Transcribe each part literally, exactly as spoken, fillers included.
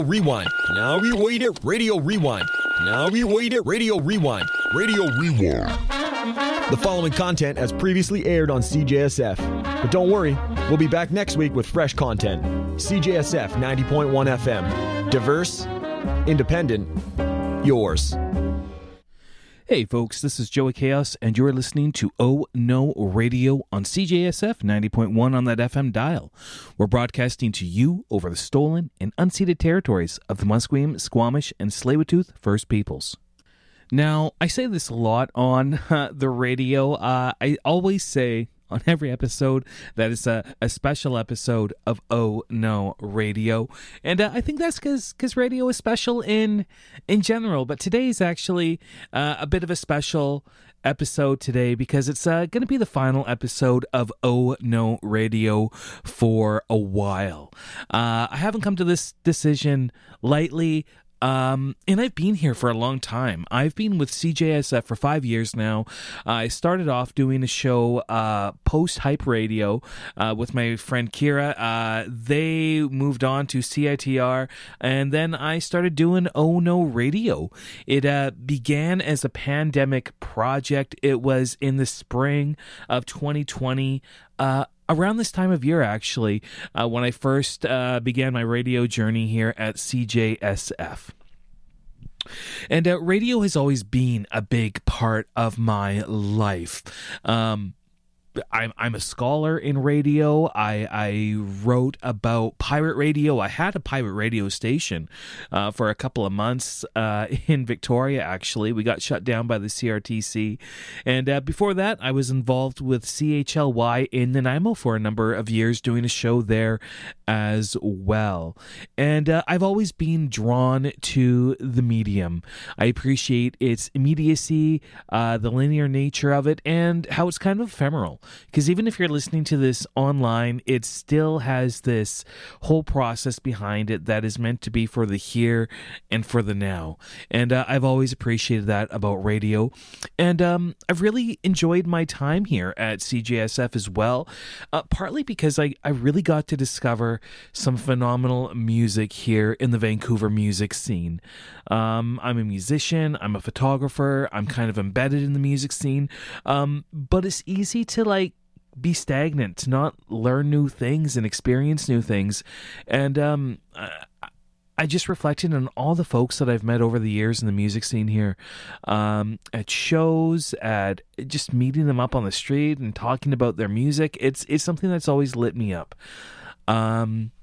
Rewind. Now rewind it. Radio Rewind. Now rewind it. Radio Rewind. Radio Rewind. The following content has previously aired on C J S F. But don't worry, we'll be back next week with fresh content. C J S F ninety point one F M. Diverse, independent, yours. Hey folks, this is Joey Chaos, and you're listening to Oh No Radio on C J S F ninety point one on that F M dial. We're broadcasting to you over the stolen and unceded territories of the Musqueam, Squamish, and Tsleil-Waututh First Peoples. Now, I say this a lot on uh, the radio. Uh, I always say on every episode that it's a, a special episode of Oh No Radio. And uh, I think that's because because radio is special in in general. But today's actually uh, a bit of a special episode today because it's uh, going to be the final episode of Oh No Radio for a while. Uh, I haven't come to this decision lightly. Um, and I've been here for a long time. I've been with C J S F for five years now. Uh, I started off doing a show, uh, post-hype radio, uh, with my friend Kira. Uh, they moved on to C I T R, and then I started doing Oh No Radio. It, uh, began as a pandemic project. It was in the spring of twenty twenty. Uh, Around this time of year, actually, uh, when I first uh, began my radio journey here at C J S F. And uh, radio has always been a big part of my life. Um, I'm I'm a scholar in radio. I I wrote about pirate radio. I had a pirate radio station uh, for a couple of months uh, in Victoria, actually. We got shut down by the C R T C. And uh, before that, I was involved with C H L Y in Nanaimo for a number of years, doing a show there as well. And uh, I've always been drawn to the medium. I appreciate its immediacy, uh, the linear nature of it, and how it's kind of ephemeral. Because even if you're listening to this online, it still has this whole process behind it that is meant to be for the here and for the now. And uh, I've always appreciated that about radio. And um, I've really enjoyed my time here at C J S F as well, uh, partly because I, I really got to discover some phenomenal music here in the Vancouver music scene. Um, I'm a musician, I'm a photographer, I'm kind of embedded in the music scene, um, but it's easy to like be stagnant, to not learn new things and experience new things. And um, I, I just reflected on all the folks that I've met over the years in the music scene here, um, at shows, at just meeting them up on the street and talking about their music. It's it's something that's always lit me up. Um,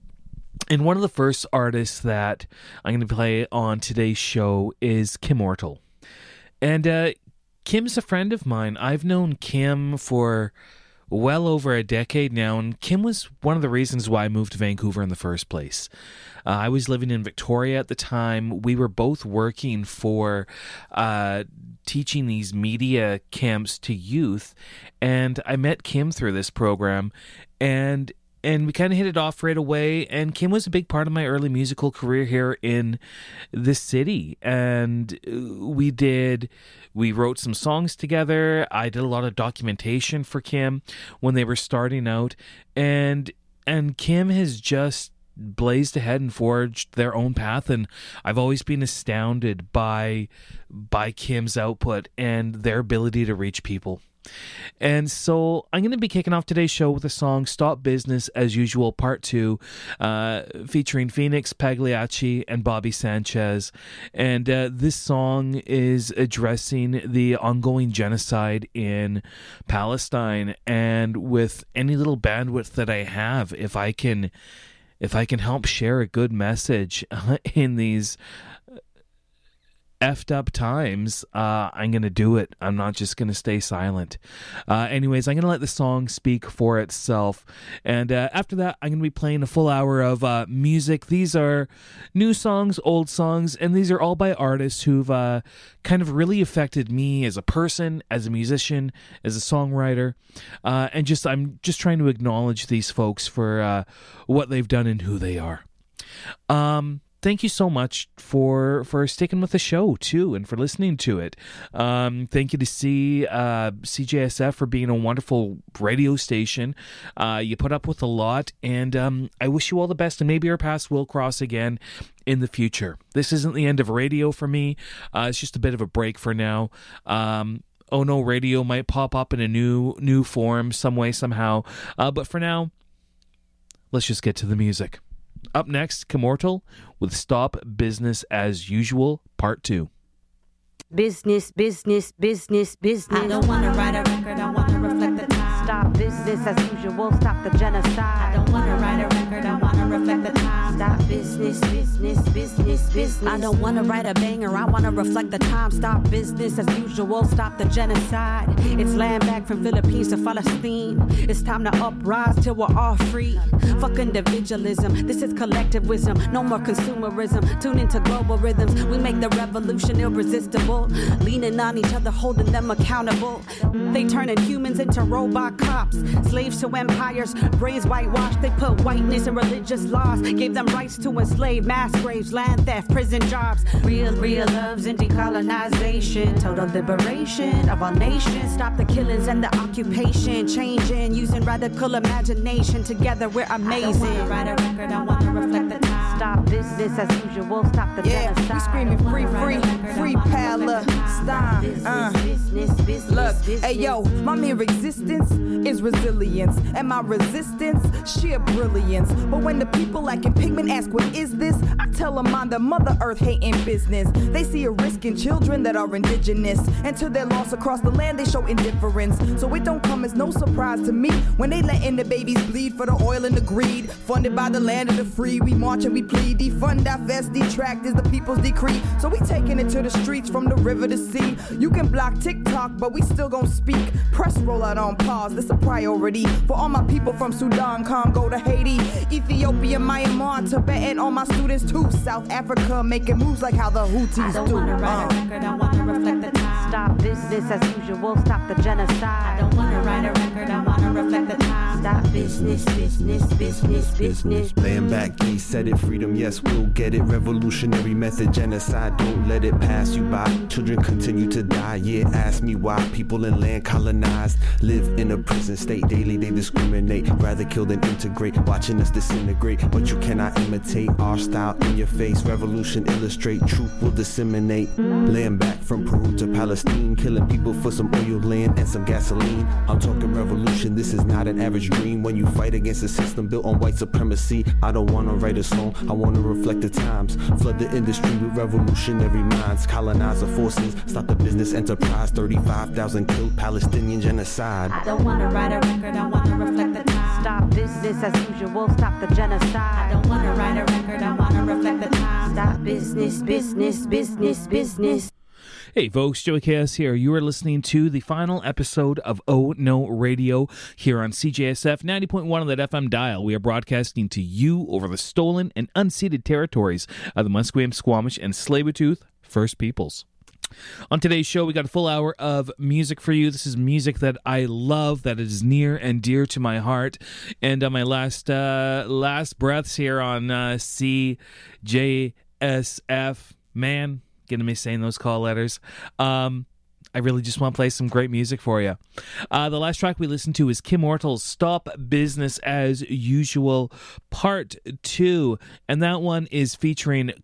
and one of the first artists that I'm going to play on today's show is Kim Ortle. And uh, Kim's a friend of mine. I've known Kim for well over a decade now, and Kim was one of the reasons why I moved to Vancouver in the first place. Uh, I was living in Victoria at the time. We were both working for uh, teaching these media camps to youth, and I met Kim through this program, and And we kind of hit it off right away. And Kim was a big part of my early musical career here in the city. And we did, we wrote some songs together. I did a lot of documentation for Kim when they were starting out. And and Kim has just blazed ahead and forged their own path. And I've always been astounded by by Kim's output and their ability to reach people. And so I'm going to be kicking off today's show with a song, Stop Business as Usual, Part two, uh, featuring Phoenix, Pagliacci, and Bobby Sanchez. And uh, this song is addressing the ongoing genocide in Palestine. And with any little bandwidth that I have, if I can, if I can help share a good message in these effed up times, uh, I'm going to do it. I'm not just going to stay silent. Uh, anyways, I'm going to let the song speak for itself. And uh, after that, I'm going to be playing a full hour of uh, music. These are new songs, old songs, and these are all by artists who've uh, kind of really affected me as a person, as a musician, as a songwriter. Uh, and just I'm just trying to acknowledge these folks for uh, what they've done and who they are. Um... thank you so much for for sticking with the show too, and for listening to it. Um, thank you to C uh, C J S F for being a wonderful radio station. Uh, you put up with a lot, and um, I wish you all the best. And maybe our paths will cross again in the future. This isn't the end of radio for me. Uh, it's just a bit of a break for now. Um, Oh No Radio might pop up in a new new form, some way, somehow. Uh, but for now, let's just get to the music. Up next, Kimmortal with Stop Business as Usual, Part two. Business, business, business, business. I don't want to write a record, I want to reflect the time. Stop business as usual, stop the genocide. I don't want to write a record, I want to reflect the time. Stop business, business, business, business. I don't want to write a banger, I want to reflect the time. Stop business as usual, stop the genocide. It's land back from Philippines to Palestine. It's time to uprise till we're all free. Fuck individualism, this is collective wisdom. No more consumerism, tune into global rhythms. We make the revolution irresistible. Leaning on each other, holding them accountable. They turning humans into robot cops. Slaves to empires, brains whitewashed. They put whiteness in religious laws. Gave them rights to enslave, mass graves, land theft, prison jobs. Real, real loves and decolonization. Total liberation of our nation. Stop the killings and the occupation. Changing, using radical imagination. Together we're amazing. I don't want to write a record, I want to reflect the time. Stop business as usual, stop the yeah, genocide. We screaming free, free, free Palestine. Uh. Business, business, Look, business. hey yo, my mere existence is resilience, and my resistance, sheer brilliance. But when the people lacking pigment ask what is this, I tell them I'm the Mother Earth hating business. They see a risk in children that are indigenous, and to their loss across the land they show indifference. So it don't come as no surprise to me when they letting the babies bleed for the oil and the greed. Funded by the land of the free, we march and we plead. Defund, divest, detract is the people's decree. So we taking it to the streets from the river to sea. You can block TikTok, but we still gon' speak. Press roll out on pause, this a priority. For all my people from Sudan, Congo to Haiti, Ethiopia, Myanmar, Tibet, and all my students too. South Africa making moves like how the Houthis do. I don't want to write a record, I want to reflect the time. Stop business as usual, stop the genocide. I don't want to write a record, I want to reflect the time. Stop business, business, business, business. Laying back, he said it, freedom, yes, we'll get it. Revolutionary method, genocide, don't let it pass you by. Children continue to die, yeah, ask me why. People in land colonized, live in a prison state. Daily they discriminate, rather kill than integrate. Watching us disintegrate, but you cannot imitate our style in your face. Revolution illustrate, truth will disseminate. Laying back from Peru to Palestine, killing people for some oil land and some gasoline. I'm talking revolution, this is not an average dream. When you fight against a system built on white supremacy, I don't wanna write a song, I wanna reflect the times. Flood the industry with revolutionary minds. Colonizer forces, stop the business enterprise. thirty-five thousand killed, Palestinian genocide. I don't want to write a record, I want to reflect the time. Stop business as usual, stop the genocide. I don't want to write a record, I want to reflect the time. Stop business, business, business, business. Hey folks, Joey Chaos here. You are listening to the final episode of Oh No Radio here on C J S F ninety point one on that F M dial. We are broadcasting to you over the stolen and unceded territories of the Musqueam, Squamish, and Tsleil-Waututh First Peoples. On today's show, we got a full hour of music for you. This is music that I love, that is near and dear to my heart. And on my last uh, last breaths here on uh, C J S F, man, getting me saying those call letters. Um, I really just want to play some great music for you. Uh, the last track we listened to is Kimmortal's Stop Business as Usual Part two. And that one is featuring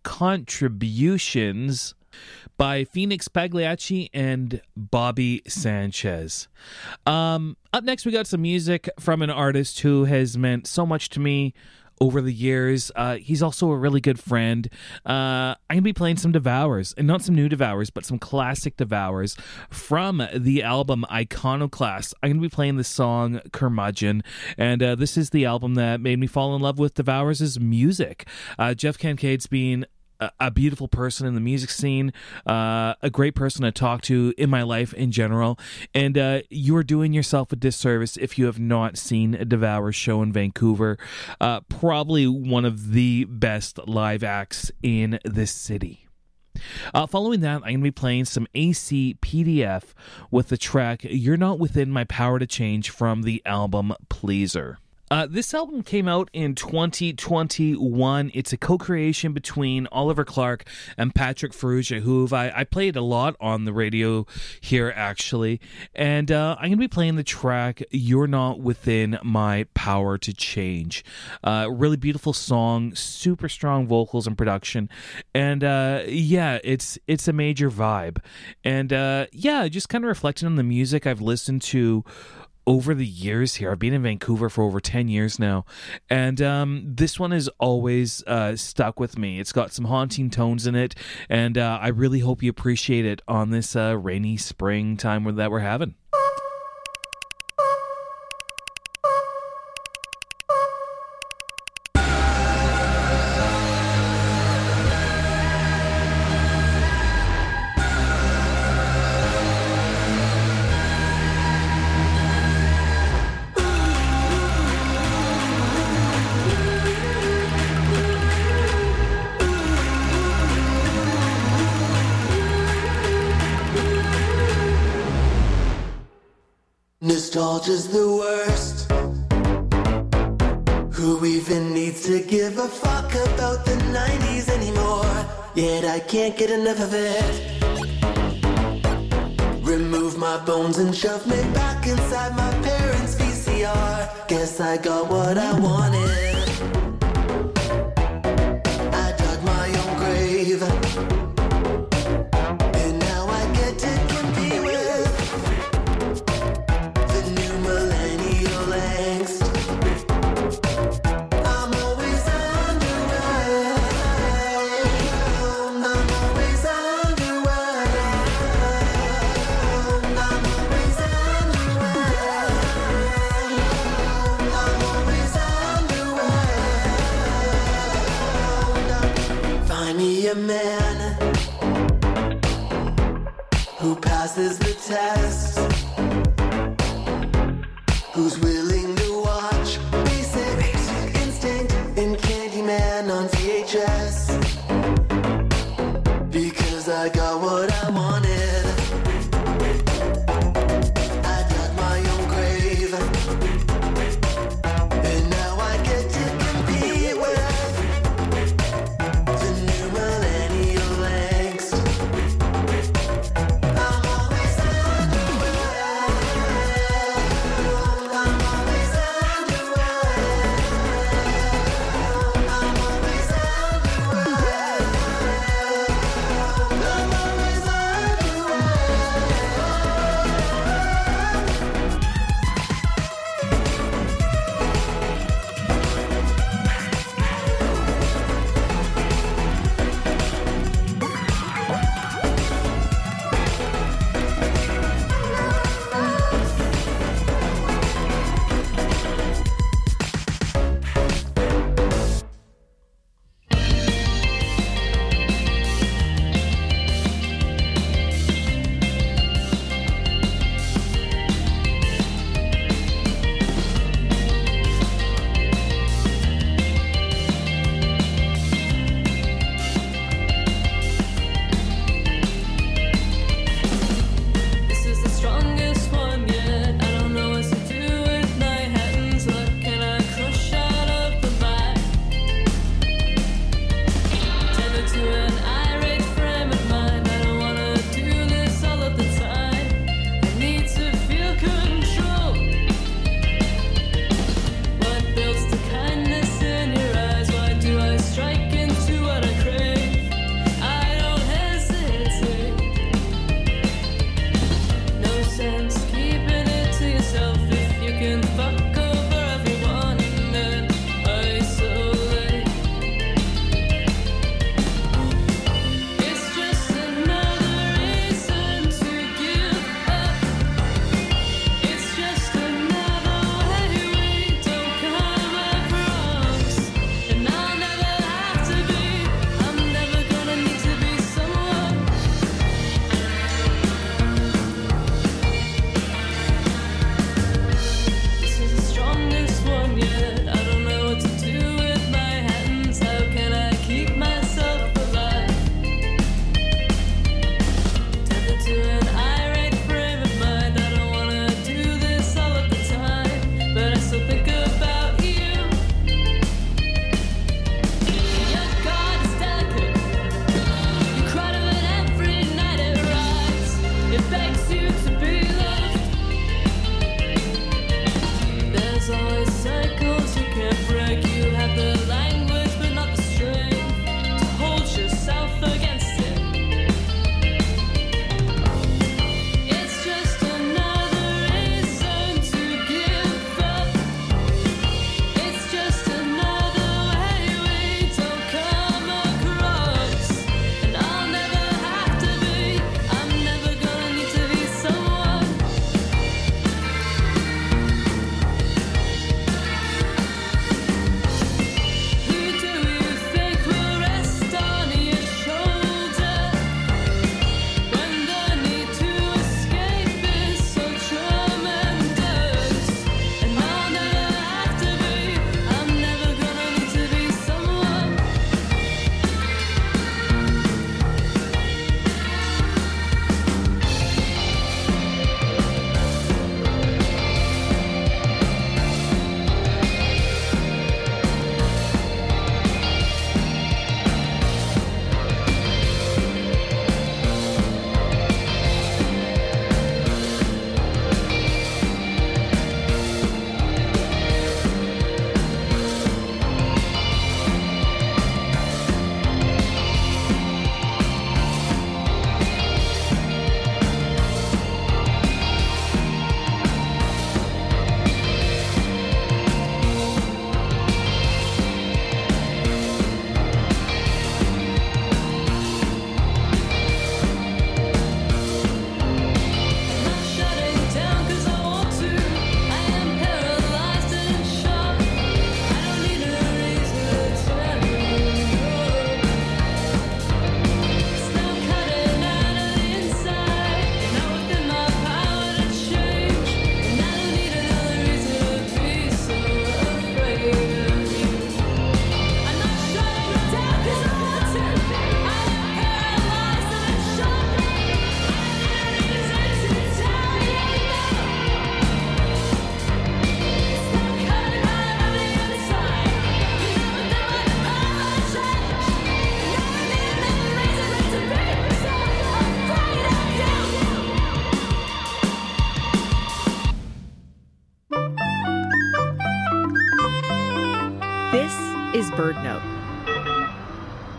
contributions by Phoenix Pagliacci and Bobby Sanchez. Um, up next, we got some music from an artist who has meant so much to me over the years. Uh, he's also a really good friend. Uh, I'm going to be playing some Devours, and not some new Devours, but some classic Devours from the album Iconoclast. I'm going to be playing the song Curmudgeon, and uh, this is the album that made me fall in love with Devours' music. Uh, Jeff Kincaid's been a beautiful person in the music scene, uh, a great person to talk to in my life in general, and uh, you are doing yourself a disservice if you have not seen a Devour show in Vancouver. Uh, probably one of the best live acts in this city. Uh, following that, I'm going to be playing some A C P D F with the track You're Not Within My Power to Change from the album Pleaser. Uh, this album came out in twenty twenty-one. It's a co-creation between Oliver Clark and Patrick Ferrugia, who I, I played a lot on the radio here, actually. And uh, I'm going to be playing the track You're Not Within My Power to Change. Uh, really beautiful song, super strong vocals and production. And uh, yeah, it's it's a major vibe. And uh, yeah, just kind of reflecting on the music I've listened to over the years here. I've been in Vancouver for over ten years now, and um, this one has always uh, stuck with me. It's got some haunting tones in it, and uh, I really hope you appreciate it on this uh, rainy spring time that we're having. Nostalgia's the worst. Who even needs to give a fuck about the nineties anymore? Yet I can't get enough of it. Remove my bones and shove me back inside my parents' V C R. Guess I got what I wanted. I dug my own grave. And now I get to compete with the new millennial angst. I'm always underwhelmed. I'm always underwhelmed. I'm always underwhelmed. I'm always underwhelmed. Find me a man who passes the test, who's willing to watch Basic Instinct and Candyman on V H S. Because I got what I wanted. I dug my own grave. And now I get to compete with the new millennial angst. I'm always underwhelmed. I'm always underwhelmed. I'm always underwhelmed. I'm always underwhelmed.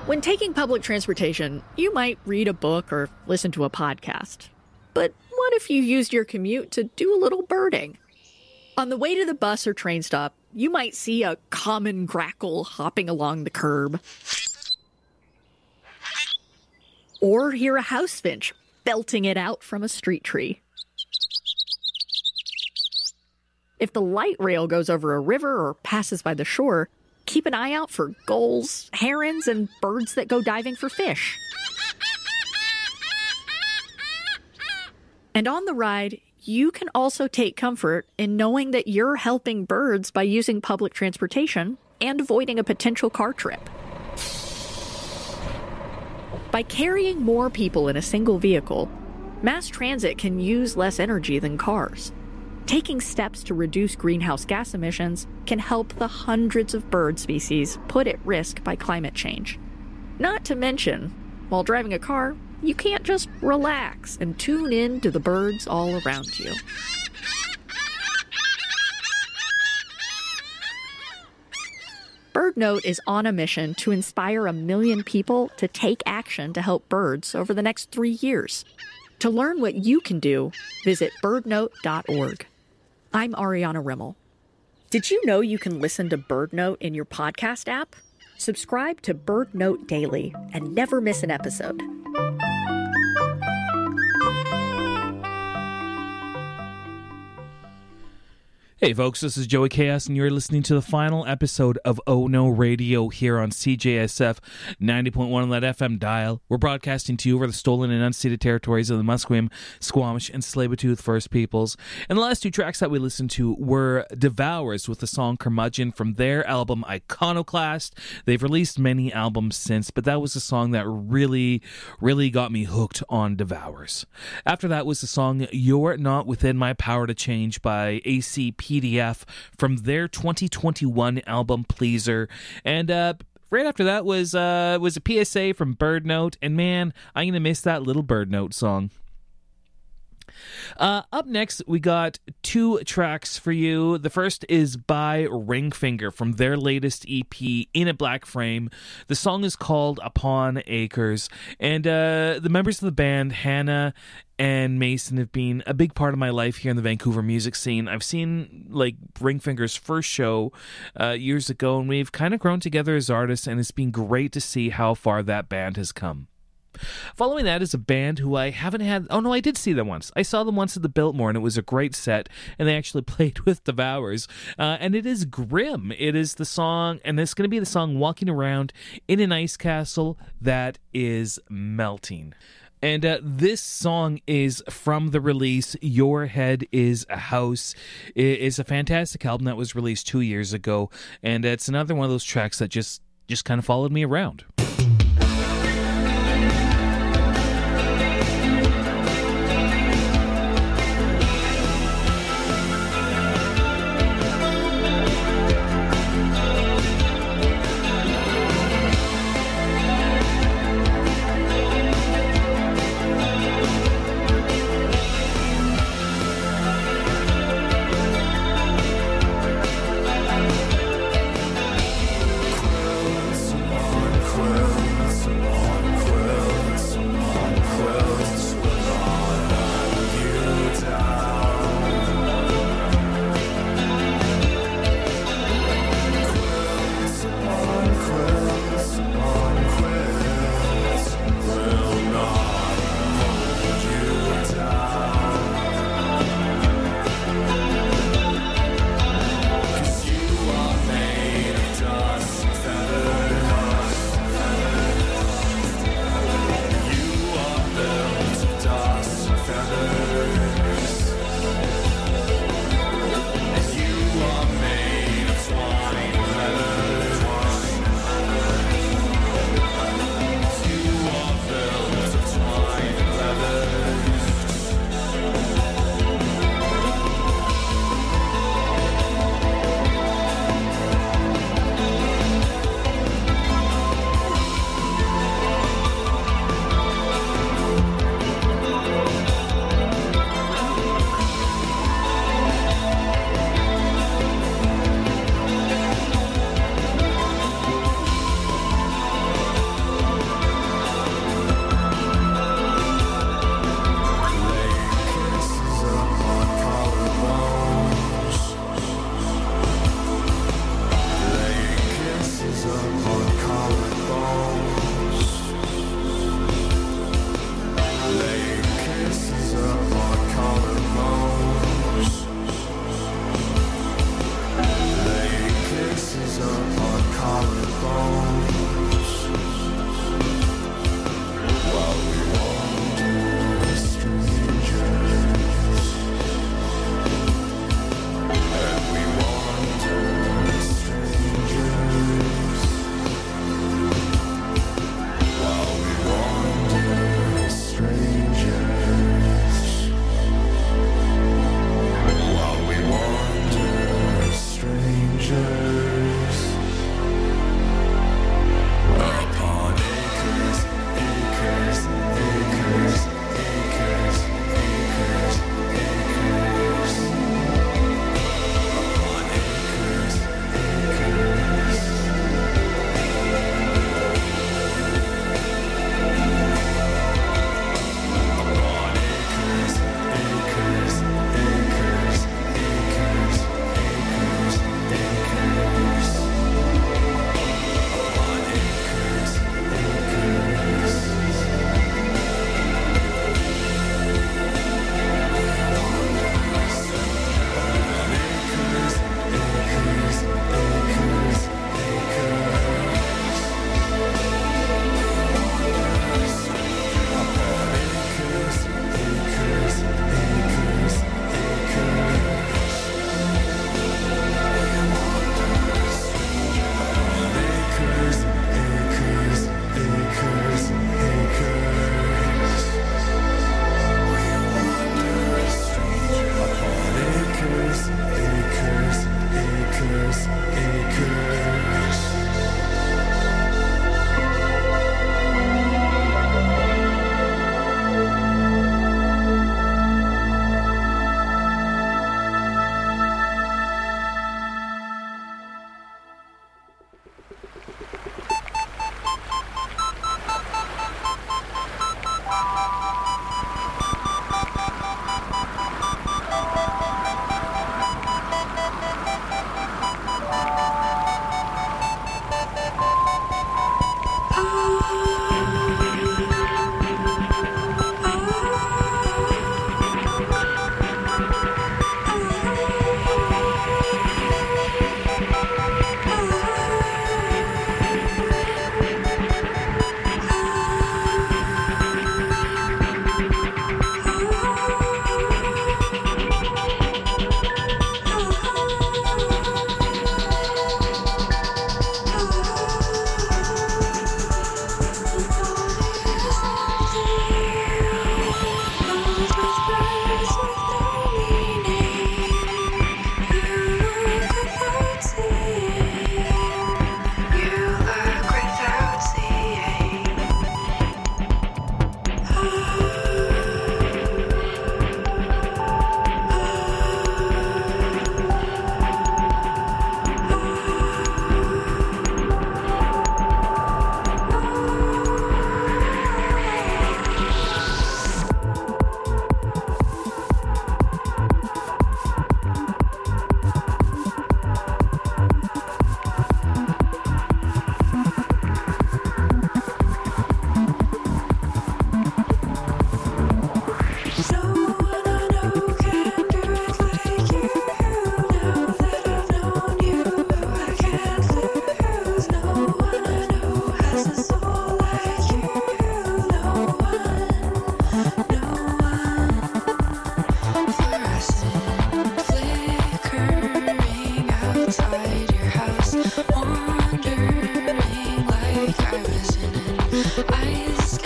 When taking public transportation, you might read a book or listen to a podcast. But what if you used your commute to do a little birding? On the way to the bus or train stop, you might see a common grackle hopping along the curb. Or hear a house finch belting it out from a street tree. If the light rail goes over a river or passes by the shore, keep an eye out for gulls, herons, and birds that go diving for fish. And on the ride, you can also take comfort in knowing that you're helping birds by using public transportation and avoiding a potential car trip. By carrying more people in a single vehicle, mass transit can use less energy than cars. Taking steps to reduce greenhouse gas emissions can help the hundreds of bird species put at risk by climate change. Not to mention, while driving a car, you can't just relax and tune in to the birds all around you. BirdNote is on a mission to inspire a million people to take action to help birds over the next three years. To learn what you can do, visit bird note dot org. I'm Ariana Rimmel. Did you know you can listen to BirdNote in your podcast app? Subscribe to BirdNote Daily and never miss an episode. Hey folks, this is Joey Chaos, and you're listening to the final episode of Oh No Radio here on C J S F ninety point one on that F M dial. We're broadcasting to you over the stolen and unceded territories of the Musqueam, Squamish, and Tsleil-Waututh First Peoples. And the last two tracks that we listened to were Devours with the song Curmudgeon from their album Iconoclast. They've released many albums since, but that was a song that really, really got me hooked on Devours. After that was the song You're Not Within My Power to Change by A C P D F from their twenty twenty-one album Pleaser. And uh, right after that was uh, was a P S A from BirdNote, and man, I'm going to miss that little BirdNote song. Uh, up next, we got two tracks for you. The first is by Ringfinger from their latest E P, In a Black Frame. The song is called Upon Acres, and uh, the members of the band, Hannah and Mason, have been a big part of my life here in the Vancouver music scene. I've seen like Ringfinger's first show uh, years ago, and we've kind of grown together as artists, and it's been great to see how far that band has come. Following that is a band who I haven't had... Oh, no, I did see them once. I saw them once at the Biltmore, and it was a great set, and they actually played with Devours. Uh, and it is Grim. It is the song, and it's going to be the song Walking Around in an Ice Castle That Is Melting. And uh, this song is from the release Your Head is a House. It's a fantastic album that was released two years ago, and it's another one of those tracks that just, just kind of followed me around. Crows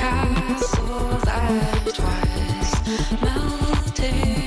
castle that was melting.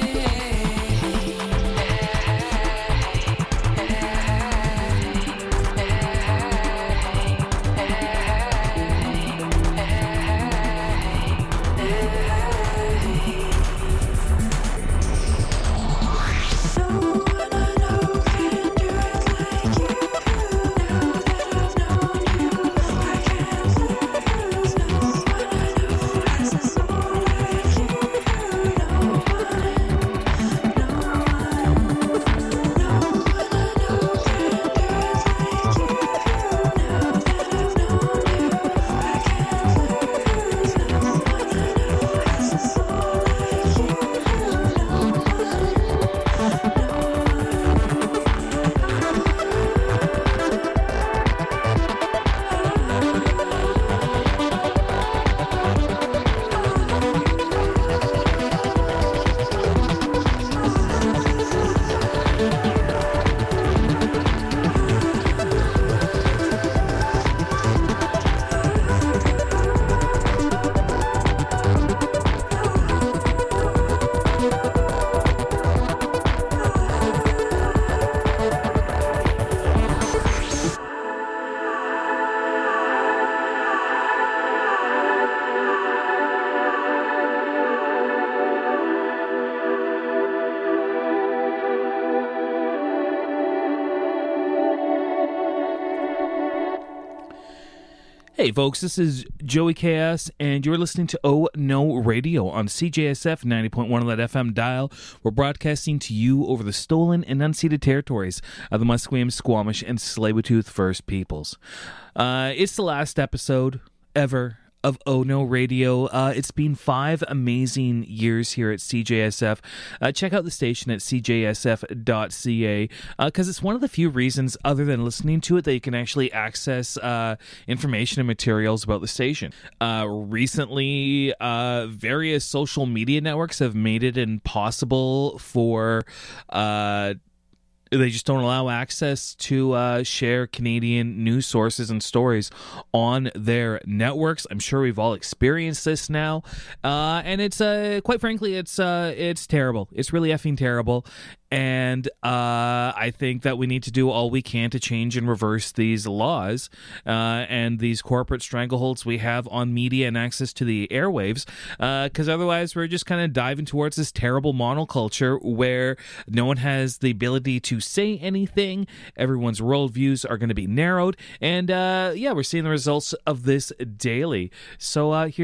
Hey folks, this is Joey Chaos, and you're listening to Oh No Radio on C J S F ninety point one on that F M dial. We're broadcasting to you over the stolen and unceded territories of the Musqueam, Squamish, and Tsleil-Waututh First Peoples. Uh, it's the last episode ever of Oh No Radio. Uh, it's been five amazing years here at C J S F. Uh, check out the station at c j s f dot c a because uh, it's one of the few reasons, other than listening to it, that you can actually access uh, information and materials about the station. Uh, recently, uh, various social media networks have made it impossible for uh, they just don't allow access to uh, share Canadian news sources and stories on their networks. I'm sure we've all experienced this now, uh, and it's uh, quite frankly, it's uh, it's terrible. It's really effing terrible. And uh, I think that we need to do all we can to change and reverse these laws uh, and these corporate strangleholds we have on media and access to the airwaves, because uh, otherwise we're just kind of diving towards this terrible monoculture where no one has the ability to say anything. Everyone's worldviews are going to be narrowed. And uh, yeah, we're seeing the results of this daily. So uh, here